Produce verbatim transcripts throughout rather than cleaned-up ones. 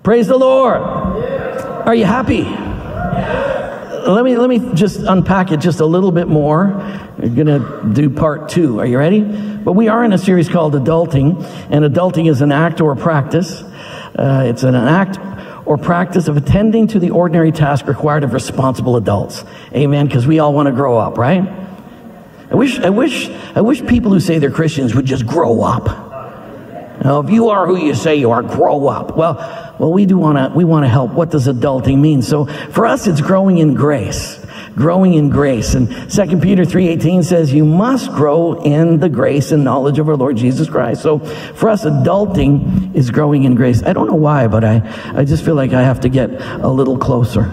Praise the Lord. Are you happy? Let me let me just unpack it just a little bit more. We're going to do part two. Are you ready? But we are in a series called Adulting, and adulting is an act or practice. Uh, it's an act or practice of attending to the ordinary task required of responsible adults. Amen, because we all want to grow up, right? I wish, I wish, I wish people who say they're Christians would just grow up. Now, if you are who you say you are, grow up. Well, well, we do want to, we want to help. What does adulting mean? So for us, it's growing in grace. Growing in grace. And Second Peter three eighteen says, you must grow in the grace and knowledge of our Lord Jesus Christ. So for us, adulting is growing in grace. I don't know why, but I, I just feel like I have to get a little closer.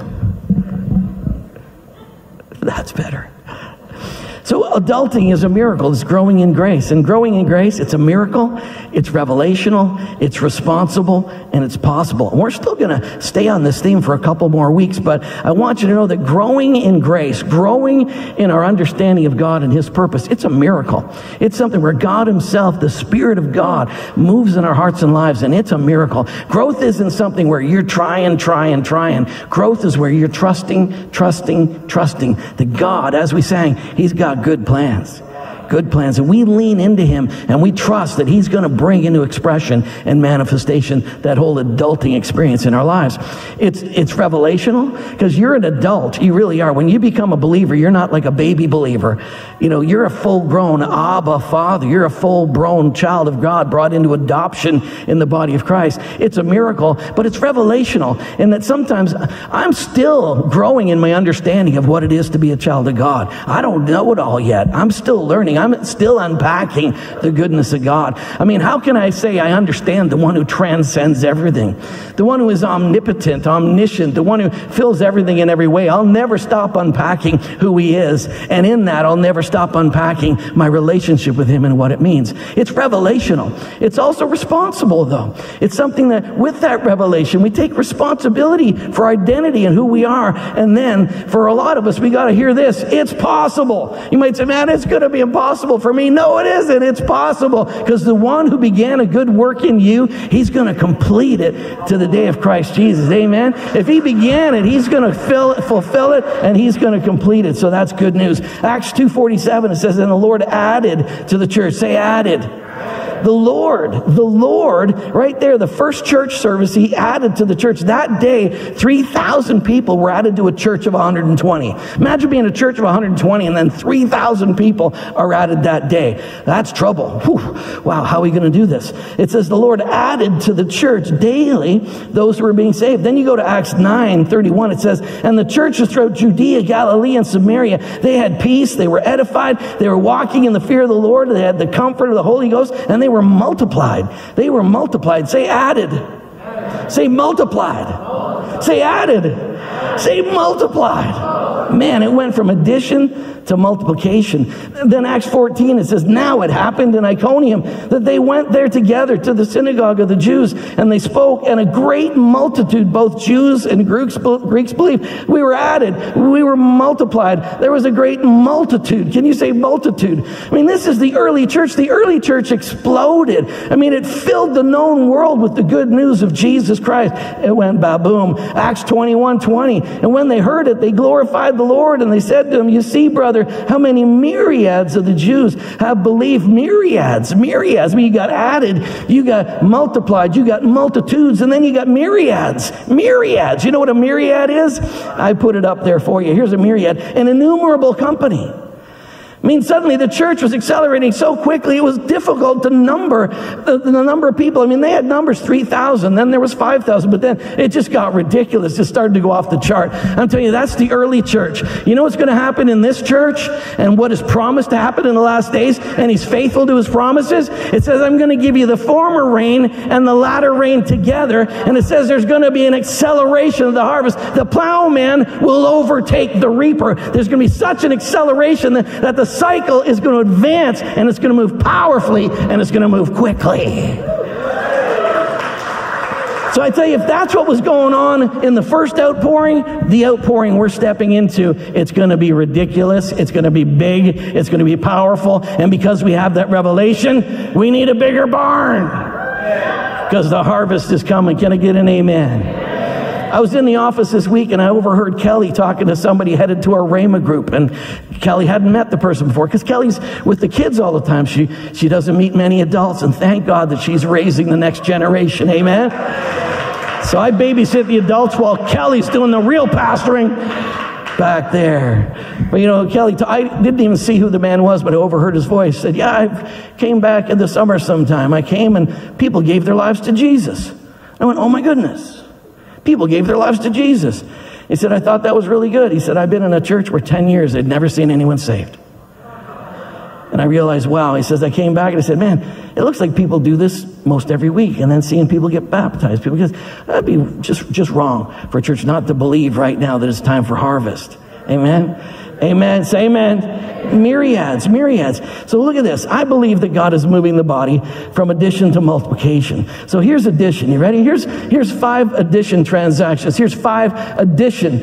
That's better. So adulting is a miracle. It's growing in grace. And growing in grace, it's a miracle, it's revelational, it's responsible, and it's possible. And we're still going to stay on this theme for a couple more weeks, but I want you to know that growing in grace, growing in our understanding of God and His purpose, it's a miracle. It's something where God Himself, the Spirit of God, moves in our hearts and lives, and it's a miracle. Growth isn't something where you're trying, trying, trying. Growth is where you're trusting, trusting, trusting that God, as we sang, He's got good plans. Good plans. And we lean into Him and we trust that He's going to bring into expression and manifestation that whole adulting experience in our lives. It's it's revelational because you're an adult. You really are. When you become a believer, you're not like a baby believer. You know, you're a full-grown Abba Father. You're a full-grown child of God brought into adoption in the body of Christ. It's a miracle, but it's revelational in that sometimes I'm still growing in my understanding of what it is to be a child of God. I don't know it all yet. I'm still learning. I'm still unpacking the goodness of God. I mean, how can I say I understand the one who transcends everything? The one who is omnipotent, omniscient, the one who fills everything in every way. I'll never stop unpacking who He is. And in that, I'll never stop unpacking my relationship with Him and what it means. It's revelational. It's also responsible, though. It's something that with that revelation, we take responsibility for identity and who we are. And then for a lot of us, we got to hear this. It's possible. You might say, man, it's going to be impossible. Possible for me. No, it isn't. It's possible because the one who began a good work in you, He's going to complete it to the day of Christ Jesus. Amen. If He began it, He's going to fill, fulfill it, and He's going to complete it. So that's good news. Acts two forty-seven, it says, and the Lord added to the church. Say added. The Lord, the Lord, right there, the first church service, He added to the church. That day, three thousand people were added to a church of one hundred twenty. Imagine being a church of one hundred twenty and then three thousand people are added that day. That's trouble. Whew. Wow, how are we going to do this? It says the Lord added to the church daily those who were being saved. Then you go to Acts nine thirty-one. It says, and the churches throughout Judea, Galilee, and Samaria, they had peace, they were edified, they were walking in the fear of the Lord, they had the comfort of the Holy Ghost, and they were multiplied. They were multiplied. Say added. Say multiplied. Say added. Say multiplied. Man, it went from addition to multiplication. Then Acts fourteen, it says, now it happened in Iconium that they went there together to the synagogue of the Jews, and they spoke, and a great multitude, both Jews and Greeks, Greeks believed. We were added. We were multiplied. There was a great multitude. Can you say multitude? I mean, this is the early church. The early church exploded. I mean, it filled the known world with the good news of Jesus Christ. It went ba-boom. Acts twenty-one twenty. And when they heard it, they glorified the Lord, and they said to him, you see, brother, how many myriads of the Jews have believed. Myriads, myriads. I mean, you got added, you got multiplied, you got multitudes, and then you got myriads. Myriads. You know what a myriad is? I put it up there for you. Here's a myriad. An innumerable company. I mean, suddenly the church was accelerating so quickly, it was difficult to number the, the number of people. I mean, they had numbers three thousand, then there was five thousand, but then it just got ridiculous. It started to go off the chart. I'm telling you, that's the early church. You know what's going to happen in this church and what is promised to happen in the last days? And He's faithful to His promises. It says, I'm going to give you the former rain and the latter rain together. And it says there's going to be an acceleration of the harvest. The plowman will overtake the reaper. There's going to be such an acceleration that, that the cycle is going to advance, and it's going to move powerfully, and it's going to move quickly. So I tell you, if that's what was going on in the first outpouring, the outpouring we're stepping into, it's going to be ridiculous. It's going to be big. It's going to be powerful. And because we have that revelation, we need a bigger barn. Because the harvest is coming. Can I get an amen? I was in the office this week and I overheard Kelly talking to somebody headed to our Rhema group, and Kelly hadn't met the person before because Kelly's with the kids all the time. She she doesn't meet many adults, and thank God that she's raising the next generation. Amen. So I babysit the adults while Kelly's doing the real pastoring back there. But you know, Kelly, I didn't even see who the man was, but I overheard his voice. Said, yeah, I came back in the summer sometime. I came and people gave their lives to Jesus. I went, oh my goodness. People gave their lives to Jesus. He said, I thought that was really good. He said, I've been in a church where ten years they'd never seen anyone saved. And I realized, wow. He says, I came back and I said, man, it looks like people do this most every week. And then seeing people get baptized. People get, that'd be just, just wrong for a church not to believe right now that it's time for harvest. Amen. Amen. Say amen. Myriads, myriads. So look at this. I believe that God is moving the body from addition to multiplication. So here's addition. You ready? Here's here's five addition transactions. Here's five addition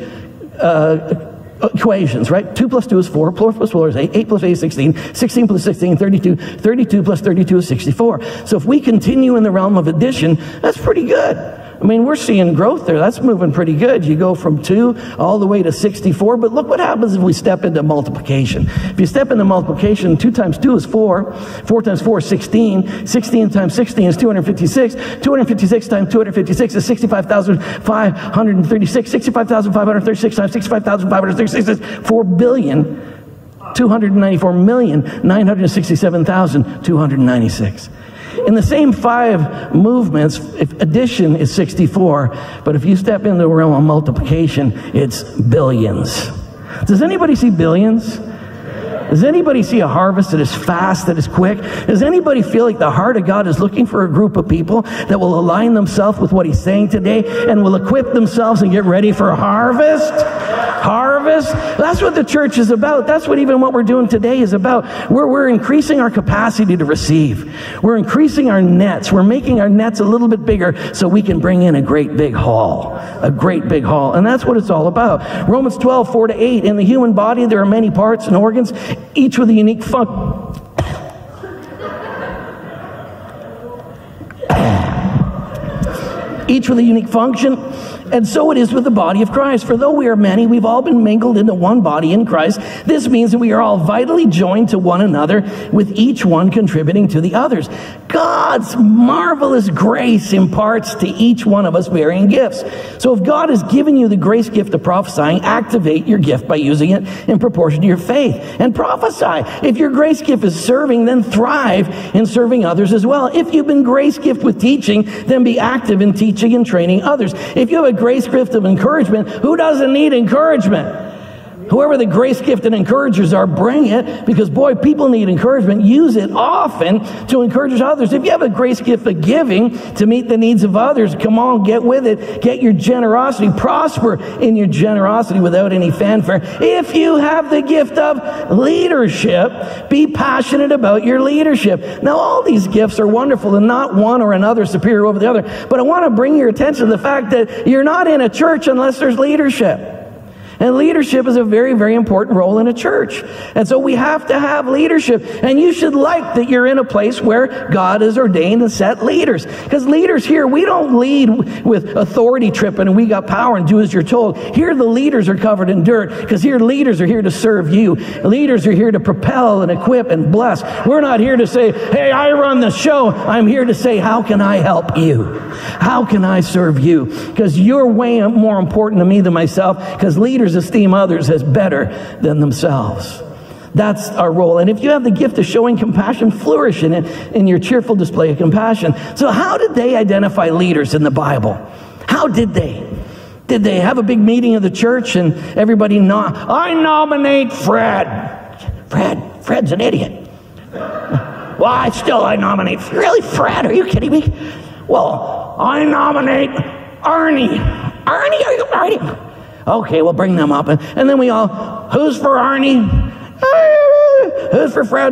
uh, equations, right? Two plus two is four. Four plus four is eight. Eight plus eight is sixteen. Sixteen plus sixteen, thirty-two. Thirty-two plus thirty-two is sixty-four. So if we continue in the realm of addition, that's pretty good. I mean, we're seeing growth there. That's moving pretty good. You go from two all the way to sixty-four. But look what happens if we step into multiplication. If you step into multiplication, two times two is four. Four times four is sixteen. sixteen times sixteen is two hundred fifty-six. two hundred fifty-six times two hundred fifty-six is sixty-five thousand five hundred thirty-six. sixty-five thousand five hundred thirty-six times sixty-five thousand five hundred thirty-six is four billion two hundred ninety-four million nine hundred sixty-seven thousand two hundred ninety-six. In the same five movements, if addition is sixty-four, but if you step into the realm of multiplication, it's billions. Does anybody see billions? Does anybody see a harvest that is fast, that is quick? Does anybody feel like the heart of God is looking for a group of people that will align themselves with what he's saying today and will equip themselves and get ready for a harvest? Harvest? That's what the church is about. That's what even what we're doing today is about. We're, we're increasing our capacity to receive. We're increasing our nets. We're making our nets a little bit bigger so we can bring in a great big haul. A great big haul. And that's what it's all about. Romans twelve, four to eight. In the human body, there are many parts and organs, each with a unique function. Each with a unique function. And so it is with the body of Christ. For though we are many, we've all been mingled into one body in Christ. This means that we are all vitally joined to one another, with each one contributing to the others. God's marvelous grace imparts to each one of us varying gifts. So if God has given you the grace gift of prophesying, activate your gift by using it in proportion to your faith. And prophesy. If your grace gift is serving, then thrive in serving others as well. If you've been grace gift with teaching, then be active in teaching and training others. If you have a grace gift of encouragement, who doesn't need encouragement? Whoever the grace gift and encouragers are, bring it, because boy, people need encouragement. Use it often to encourage others. If you have a grace gift of giving to meet the needs of others, come on, get with it. Get your generosity. Prosper in your generosity without any fanfare. If you have the gift of leadership, be passionate about your leadership. Now, all these gifts are wonderful, and not one or another superior over the other. But I want to bring your attention to the fact that you're not in a church unless there's leadership. And leadership is a very, very important role in a church. And so we have to have leadership. And you should like that you're in a place where God has ordained and set leaders. Because leaders here, we don't lead with authority tripping and we got power and do as you're told. Here the leaders are covered in dirt, because here leaders are here to serve you. Leaders are here to propel and equip and bless. We're not here to say, hey, I run the show. I'm here to say, how can I help you? How can I serve you? Because you're way more important to me than myself, because leaders esteem others as better than themselves. That's our role. And if you have the gift of showing compassion, flourish in it, in your cheerful display of compassion. So how did they identify leaders in the Bible? How did they? Did they have a big meeting of the church and everybody no- I nominate Fred. Fred, Fred's an idiot. Well, I still, I nominate, really, Fred? Are you kidding me? Well, I nominate Arnie. Arnie, are you Arnie? Okay, we'll bring them up. And, and then we all, who's for Arnie? Who's for Fred?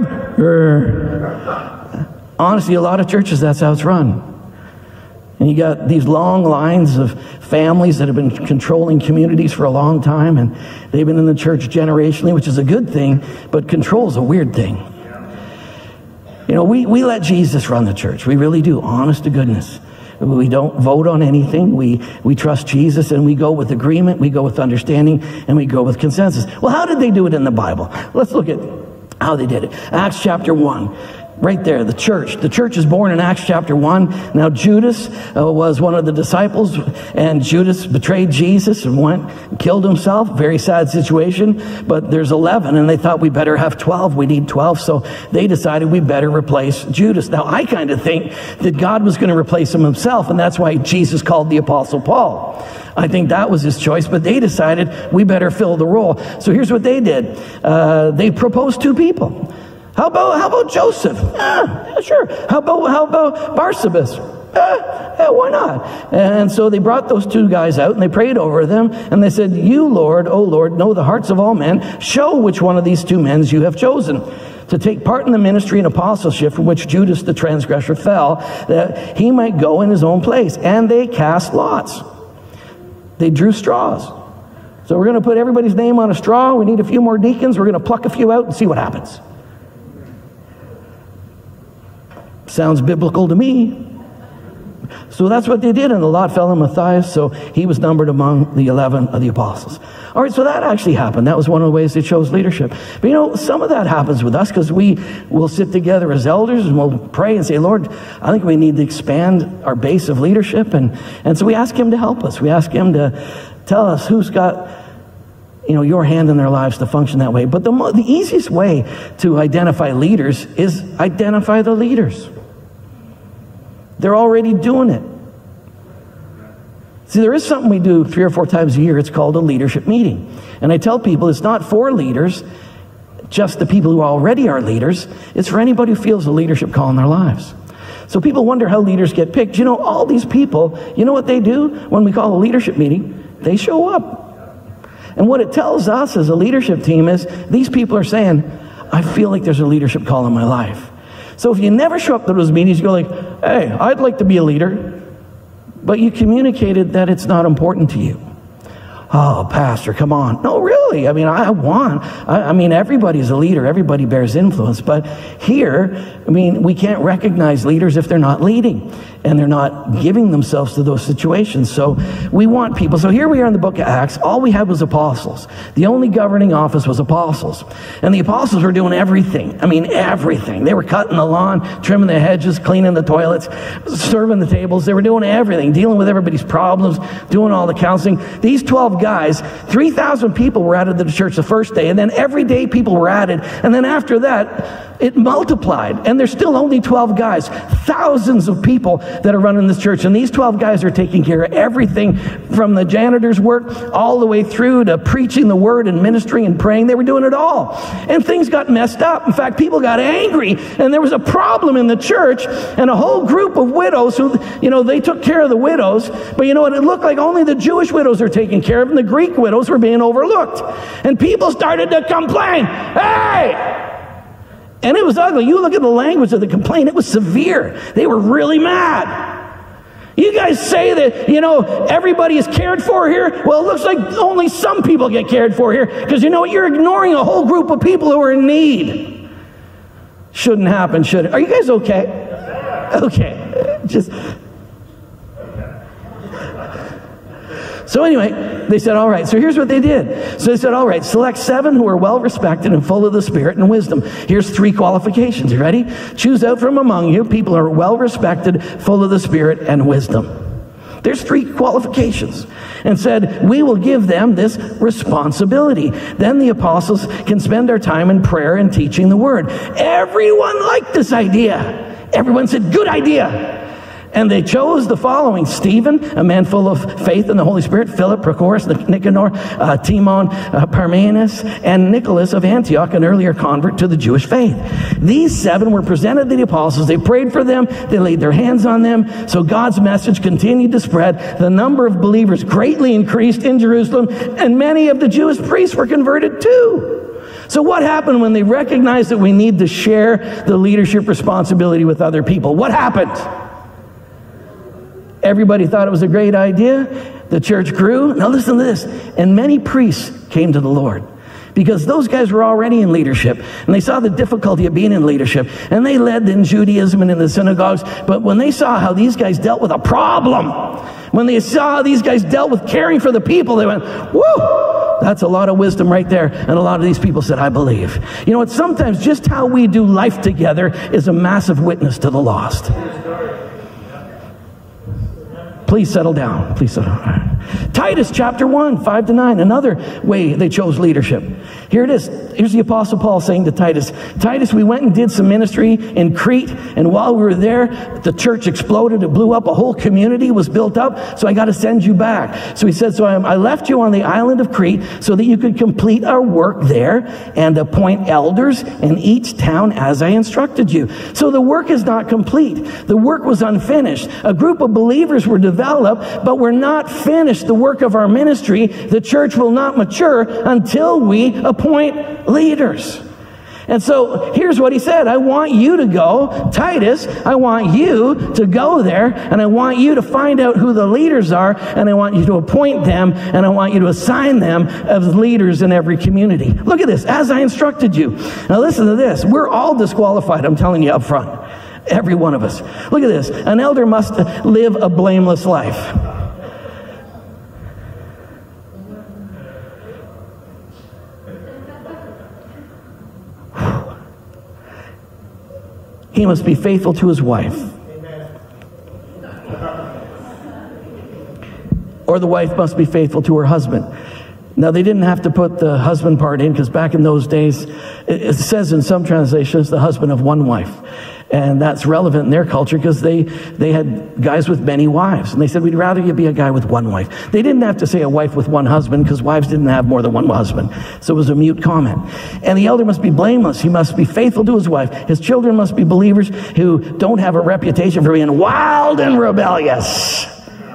Honestly, a lot of churches, that's how it's run. And you got these long lines of families that have been controlling communities for a long time, and they've been in the church generationally, which is a good thing, but control is a weird thing. You know, we, we let Jesus run the church. We really do, honest to goodness. We don't vote on anything. We, we trust Jesus, and we go with agreement, we go with understanding, and we go with consensus. Well, how did they do it in the Bible? Let's look at how they did it. Acts chapter one. Right there, the church. The church is born in Acts chapter one. Now Judas uh, was one of the disciples, and Judas betrayed Jesus and went and killed himself. Very sad situation, but there's eleven, and they thought we better have twelve. We need twelve, so they decided we better replace Judas. Now I kind of think that God was going to replace him himself, and that's why Jesus called the Apostle Paul. I think that was his choice, but they decided we better fill the role. So here's what they did. Uh, they proposed two people. How about how about Joseph? Ah, yeah, sure. How about how about Barsabbas? Ah, yeah, why not? And so they brought those two guys out and they prayed over them and they said, "You, Lord, O Lord, know the hearts of all men. Show which one of these two men you have chosen to take part in the ministry and apostleship for which Judas the transgressor fell, that he might go in his own place." And they cast lots. They drew straws. So we're going to put everybody's name on a straw. We need a few more deacons. We're going to pluck a few out and see what happens. Sounds biblical to me. So that's what they did, and the lot fell on Matthias, so he was numbered among the eleven of the apostles. All right, so that actually happened. That was one of the ways they chose leadership. But you know, some of that happens with us because we will sit together as elders and we'll pray and say, "Lord, I think we need to expand our base of leadership." And, and so we ask him to help us. We ask him to tell us who's got, you know, your hand in their lives to function that way. But the, mo- the easiest way to identify leaders is identify the leaders. They're already doing it. See, there is something we do three or four times a year. It's called a leadership meeting. And I tell people it's not for leaders, just the people who already are leaders. It's for anybody who feels a leadership call in their lives. So people wonder how leaders get picked. You know, all these people, you know what they do when we call a leadership meeting? They show up. And what it tells us as a leadership team is these people are saying, "I feel like there's a leadership call in my life." So if you never show up to those meetings, you go like, "Hey, I'd like to be a leader," but you communicated that it's not important to you. "Oh, Pastor, come on." No, really. I mean, I want, I, I mean, everybody's a leader. Everybody bears influence. But here, I mean, we can't recognize leaders if they're not leading and they're not giving themselves to those situations. So we want people. So here we are in the book of Acts. All we had was apostles. The only governing office was apostles. And the apostles were doing everything. I mean, everything. They were cutting the lawn, trimming the hedges, cleaning the toilets, serving the tables. They were doing everything, dealing with everybody's problems, doing all the counseling. These twelve guys, three thousand people were added to the church the first day, and then every day people were added, and then after that it multiplied, and there's still only twelve guys. Thousands of people that are running this church, and these twelve guys are taking care of everything from the janitor's work all the way through to preaching the word and ministering and praying. They were doing it all, and things got messed up. In fact, people got angry, and there was a problem in the church, and a whole group of widows who, you know, they took care of the widows, but you know what, it looked like only the Jewish widows are taken care of, and the Greek widows were being overlooked. And people started to complain. Hey! And it was ugly. You look at the language of the complaint, it was severe. They were really mad. You guys say that, you know, everybody is cared for here. Well, it looks like only some people get cared for here, because you know what? You're ignoring a whole group of people who are in need. Shouldn't happen, should it? Are you guys okay? Okay. Just... So anyway, they said, all right, so here's what they did. So they said, all right, select seven who are well-respected and full of the Spirit and wisdom. Here's three qualifications. You ready? Choose out from among you people who are well-respected, full of the Spirit and wisdom. There's three qualifications. And said, we will give them this responsibility. Then the apostles can spend their time in prayer and teaching the word. Everyone liked this idea. Everyone said, good idea. And they chose the following: Stephen, a man full of faith in the Holy Spirit; Philip, Prochorus, Nicanor, uh, Timon, uh, Parmenas, and Nicholas of Antioch, an earlier convert to the Jewish faith. These seven were presented to the apostles. They prayed for them. They laid their hands on them. So God's message continued to spread. The number of believers greatly increased in Jerusalem, and many of the Jewish priests were converted too. So what happened when they recognized that we need to share the leadership responsibility with other people? What happened? Everybody thought it was a great idea. The church grew. Now listen to this. And many priests came to the Lord. because those guys were already in leadership, and they saw the difficulty of being in leadership, and they led in Judaism and in the synagogues. But when they saw how these guys dealt with a problem, when they saw how these guys dealt with caring for the people, they went, whoa, that's a lot of wisdom right there. And a lot of these people said, I believe. You know what? Sometimes just how we do life together is a massive witness to the lost. Please settle down. Please settle down. Titus chapter one, five to nine, another way they chose leadership. Here it is. Here's the Apostle Paul saying to Titus, Titus, we went and did some ministry in Crete, and while we were there, the church exploded. It blew up. A whole community was built up, so I got to send you back. So he said, so I, I left you on the island of Crete so that you could complete our work there and appoint elders in each town as I instructed you. So the work is not complete. The work was unfinished. A group of believers were developed, but we're not finished the work of our ministry. The church will not mature until we appoint leaders. And so here's what he said. I want you to go, Titus, I want you to go there, and I want you to find out who the leaders are, and I want you to appoint them, and I want you to assign them as leaders in every community. Look at this, as I instructed you. Now listen to this. We're all disqualified, I'm telling you up front. Every one of us. Look at this. An elder must live a blameless life. He must be faithful to his wife. Or the wife must be faithful to her husband. Now, they didn't have to put the husband part in, because back in those days, it says in some translations, the husband of one wife. And that's relevant in their culture because they, they had guys with many wives. And they said, we'd rather you be a guy with one wife. They didn't have to say a wife with one husband because wives didn't have more than one husband. So it was a mute comment. And the elder must be blameless. He must be faithful to his wife. His children must be believers who don't have a reputation for being wild and rebellious.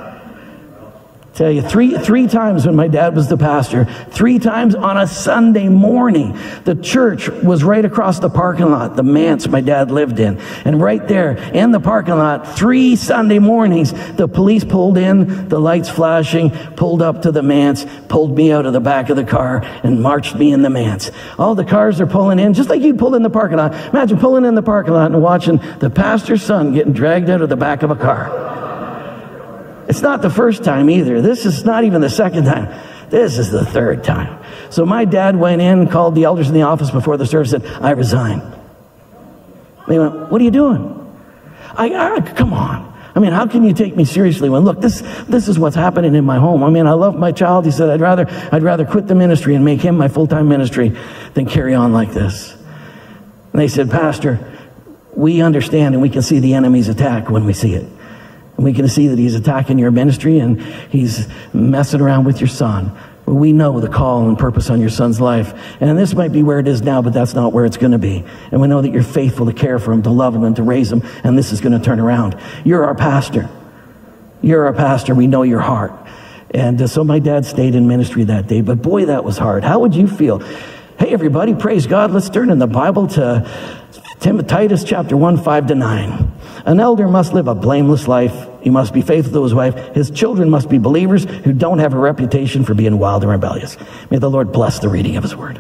Tell you, three three times when my dad was the pastor, three times on a Sunday morning, the church was right across the parking lot, the manse my dad lived in. And right there in the parking lot, three Sunday mornings, the police pulled in, the lights flashing, pulled up to the manse, pulled me out of the back of the car, and marched me in the manse. All the cars are pulling in, just like you'd pull in the parking lot. Imagine pulling in the parking lot and watching the pastor's son getting dragged out of the back of a car. It's not the first time either. This is not even the second time. This is the third time. So my dad went in, called the elders in the office before the service, said, I resign. They went, what are you doing? I, I come on. I mean, how can you take me seriously when, look, this this is what's happening in my home. I mean, I love my child. He said, I'd rather I'd rather quit the ministry and make him my full-time ministry than carry on like this. And they said, Pastor, we understand and we can see the enemy's attack when we see it. And we can see that he's attacking your ministry and he's messing around with your son. But we know the call and purpose on your son's life. And this might be where it is now, but that's not where it's going to be. And we know that you're faithful to care for him, to love him, and to raise him. And this is going to turn around. You're our pastor. You're our pastor. We know your heart. And uh, so my dad stayed in ministry that day. But boy, that was hard. How would you feel? Hey, everybody, praise God. Let's turn in the Bible to Titus chapter one, five to nine. An elder must live a blameless life. He must be faithful to his wife. His children must be believers who don't have a reputation for being wild and rebellious. May the Lord bless the reading of his word.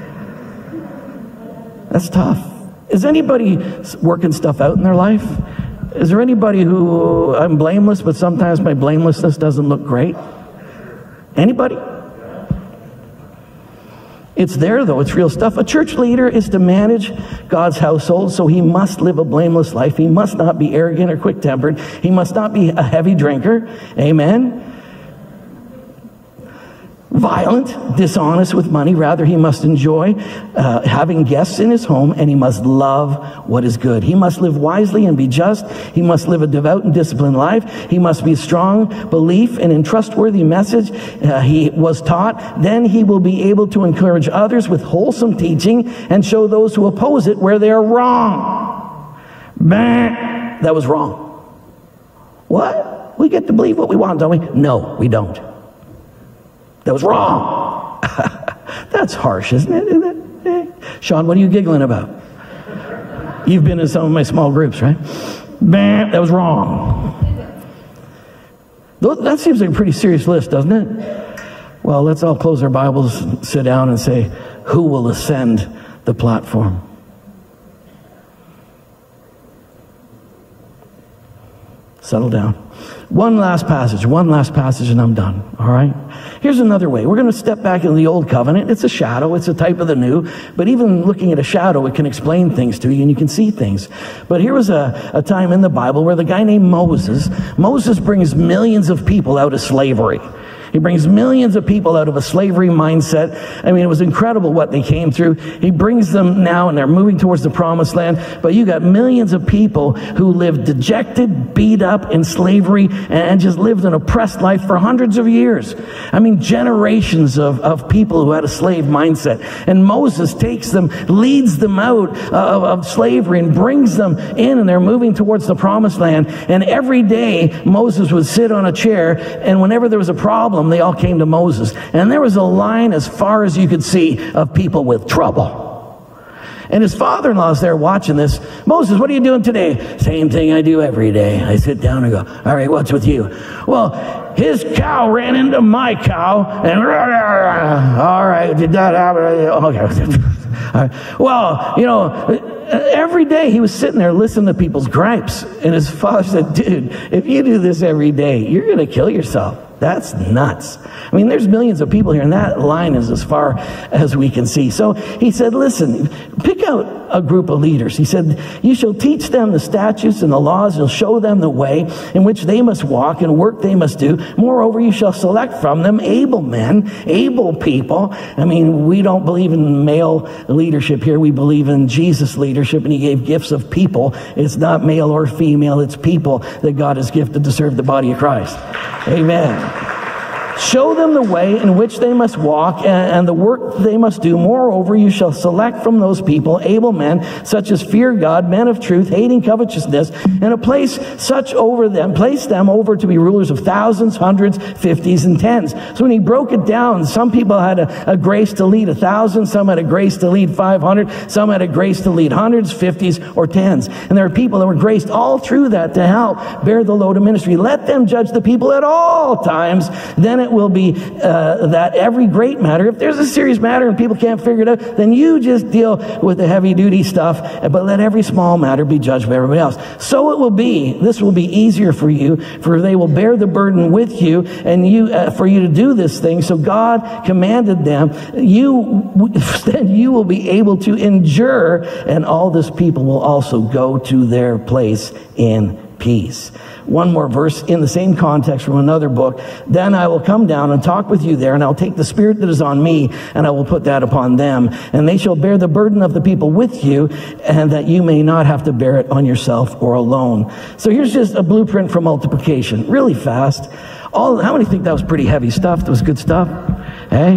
That's tough. Is anybody working stuff out in their life? Is there anybody who, I'm blameless, but sometimes my blamelessness doesn't look great? Anybody? It's there, though. It's real stuff. A church leader is to manage God's household, so he must live a blameless life. He must not be arrogant or quick-tempered. He must not be a heavy drinker. Amen. Violent, dishonest with money. Rather, he must enjoy uh, having guests in his home, and he must love what is good. He must live wisely and be just. He must live a devout and disciplined life. He must be a strong belief and in trustworthy message uh, he was taught. Then he will be able to encourage others with wholesome teaching and show those who oppose it where they are wrong. Bah, that was wrong. What? We get to believe what we want, don't we? No, we don't. That was wrong. That's harsh, isn't it? Isn't it? Sean, what are you giggling about? You've been in some of my small groups, right? Bam, that was wrong. That seems like a pretty serious list, doesn't it? Well, let's all close our Bibles, sit down and say, who will ascend the platform. Settle down. One last passage, one last passage, and I'm done, all right? Here's another way. We're going to step back into the Old Covenant. It's a shadow. It's a type of the New. But even looking at a shadow, it can explain things to you, and you can see things. But here was a, a time in the Bible where the guy named Moses, Moses brings millions of people out of slavery. He brings millions of people out of a slavery mindset. I mean, it was incredible what they came through. He brings them now, and they're moving towards the promised land. But you got millions of people who lived dejected, beat up in slavery, and just lived an oppressed life for hundreds of years. I mean, generations of, of people who had a slave mindset. And Moses takes them, leads them out of, of slavery, and brings them in, and they're moving towards the promised land. And every day, Moses would sit on a chair, and whenever there was a problem, they all came to Moses. And there was a line as far as you could see of people with trouble. And his father-in-law's there watching this. Moses, what are you doing today? Same thing I do every day. I sit down and go, all right, what's with you? Well, his cow ran into my cow, and all right, did that happen? Okay. All right. Well, you know, every day he was sitting there listening to people's gripes. And his father said, dude, if you do this every day, you're going to kill yourself. That's nuts. I mean, there's millions of people here, and that line is as far as we can see. So he said, listen, pick out a group of leaders. He said, you shall teach them the statutes and the laws. You'll show them the way in which they must walk and work they must do. Moreover, you shall select from them able men, able people. I mean, we don't believe in male leadership here. We believe in Jesus' leadership, and he gave gifts of people. It's not male or female. It's people that God has gifted to serve the body of Christ. Amen. Show them the way in which they must walk and, and the work they must do. Moreover, you shall select from those people able men, such as fear God, men of truth, hating covetousness, and a place such over them, place them over to be rulers of thousands, hundreds, fifties, and tens. So when he broke it down, some people had a, a grace to lead a thousand, some had a grace to lead five hundred, some had a grace to lead hundreds, fifties, or tens. And there are people that were graced all through that to help bear the load of ministry. Let them judge the people at all times. Then it will be uh, that every great matter, if there's a serious matter and people can't figure it out, then you just deal with the heavy duty stuff, but let every small matter be judged by everybody else. So it will be, this will be easier for you, for they will bear the burden with you, and you uh, for you to do this thing. So God commanded them, you then you will be able to endure, and all this people will also go to their place in peace. One more verse in the same context from another book. Then I will come down and talk with you there, and I'll take the spirit that is on me, and I will put that upon them. And they shall bear the burden of the people with you, and that you may not have to bear it on yourself or alone. So here's just a blueprint for multiplication, really fast. All, how many think that was pretty heavy stuff? That was good stuff? Hey?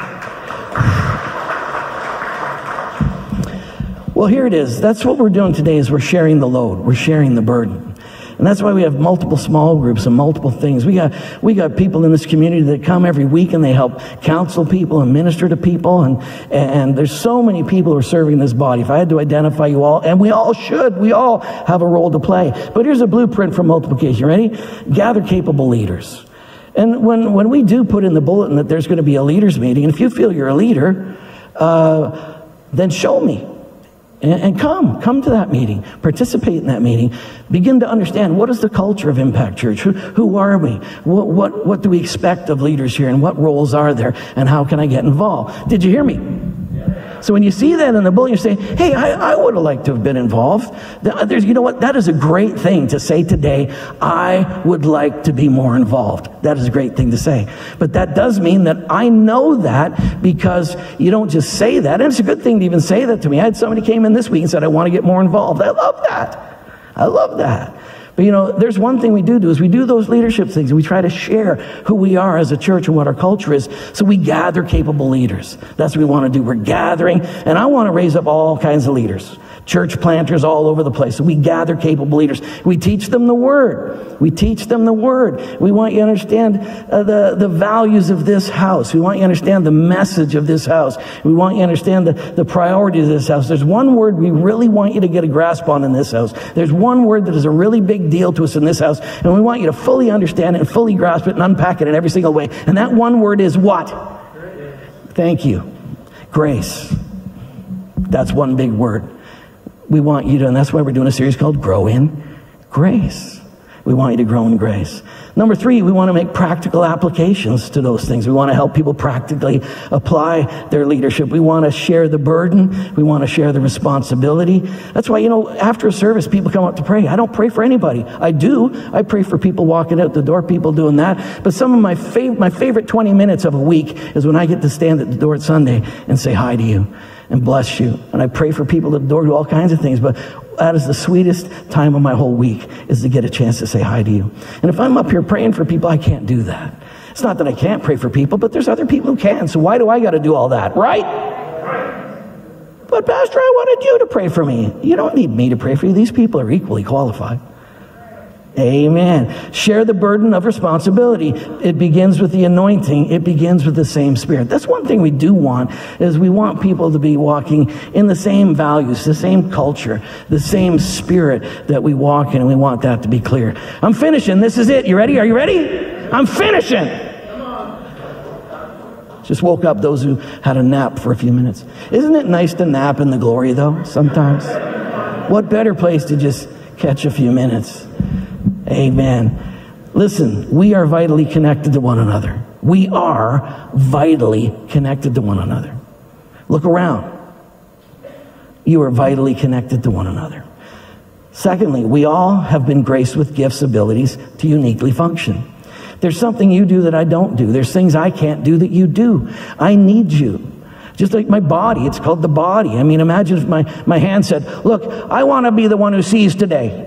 Well, here it is. That's what we're doing today, is we're sharing the load. We're sharing the burden. And that's why we have multiple small groups and multiple things. We got we got people in this community that come every week, and they help counsel people and minister to people. And, and there's so many people who are serving this body. If I had to identify you all, and we all should, we all have a role to play. But here's a blueprint for multiplication. Ready? Gather capable leaders. And when, when we do put in the bulletin that there's going to be a leaders meeting, and if you feel you're a leader, uh, then show me. And come, come to that meeting, participate in that meeting, begin to understand, what is the culture of Impact Church? Who, who are we? What, what, what do we expect of leaders here, and what roles are there, and how can I get involved? Did you hear me? So when you see that in the bulletin, you say, hey, I, I would have liked to have been involved. There's, you know what? That is a great thing to say today. I would like to be more involved. That is a great thing to say. But that does mean that I know that, because you don't just say that. And it's a good thing to even say that to me. I had somebody came in this week and said, I want to get more involved. I love that. I love that. But, you know, there's one thing we do do is we do those leadership things, and we try to share who we are as a church and what our culture is. So we gather capable leaders. That's what we want to do. We're gathering, and I want to raise up all kinds of leaders. Church planters all over the place. So we gather capable leaders. We teach them the Word. We teach them the Word. We want you to understand uh, the, the values of this house. We want you to understand the message of this house. We want you to understand the, the priorities of this house. There's one word we really want you to get a grasp on in this house. There's one word that is a really big deal to us in this house, and we want you to fully understand it and fully grasp it and unpack it in every single way. And that one word is what? Thank you. Grace. That's one big word. We want you to, and that's why we're doing a series called Grow in Grace. We want you to grow in grace. Number three, we want to make practical applications to those things. We want to help people practically apply their leadership. We want to share the burden. We want to share the responsibility. That's why, you know, after a service, people come up to pray. I don't pray for anybody. I do. I pray for people walking out the door, people doing that. But some of my favorite, my favorite twenty minutes of a week is when I get to stand at the door at Sunday and say hi to you and bless you. And I pray for people at the door, do all kinds of things. But that is the sweetest time of my whole week, is to get a chance to say hi to you. And if I'm up here praying for people, I can't do that. It's not that I can't pray for people, but there's other people who can. So why do I got to do all that, right? Right. But Pastor, I wanted you to pray for me. You don't need me to pray for you. These people are equally qualified. Amen. Share the burden of responsibility. It begins with the anointing. It begins with the same Spirit. That's one thing we do want, is we want people to be walking in the same values, the same culture, the same Spirit that we walk in, and we want that to be clear. I'm finishing. This is it. You ready? Are you ready? I'm finishing. Just woke up those who had a nap for a few minutes. Isn't it nice to nap in the glory, though, sometimes? What better place to just catch a few minutes? Amen. Listen, we are vitally connected to one another. We are vitally connected to one another. Look around. You are vitally connected to one another. Secondly, we all have been graced with gifts, abilities to uniquely function. There's something you do that I don't do. There's things I can't do that you do. I need you. Just like my body, it's called the body. I mean, imagine if my, my hand said, look, I want to be the one who sees today.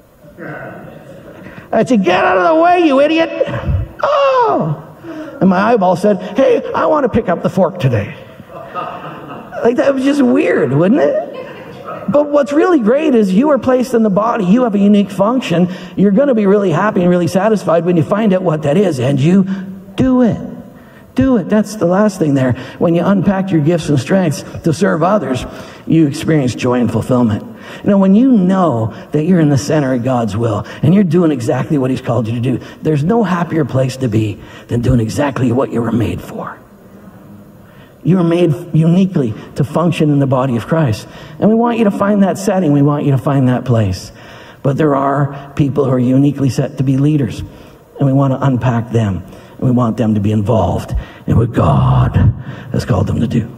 I said, get out of the way, you idiot. Oh. And my eyeball said, hey, I want to pick up the fork today. Like, that was just weird, wouldn't it? But what's really great is you are placed in the body. You have a unique function. You're going to be really happy and really satisfied when you find out what that is, and you do it. Do it. That's the last thing there. When you unpack your gifts and strengths to serve others, you experience joy and fulfillment. You know, when you know that you're in the center of God's will and you're doing exactly what He's called you to do, there's no happier place to be than doing exactly what you were made for. You were made uniquely to function in the body of Christ. And we want you to find that setting. We want you to find that place. But there are people who are uniquely set to be leaders, and we want to unpack them. And we want them to be involved in what God has called them to do.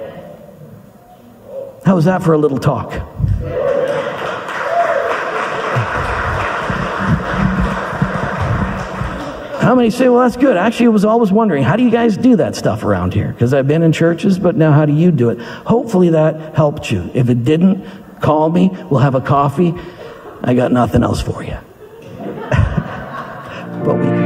How was that for a little talk? How many say, well, that's good. Actually, I was always wondering, how do you guys do that stuff around here? Because I've been in churches, but now how do you do it? Hopefully that helped you. If it didn't, call me. We'll have a coffee. I got nothing else for you. But we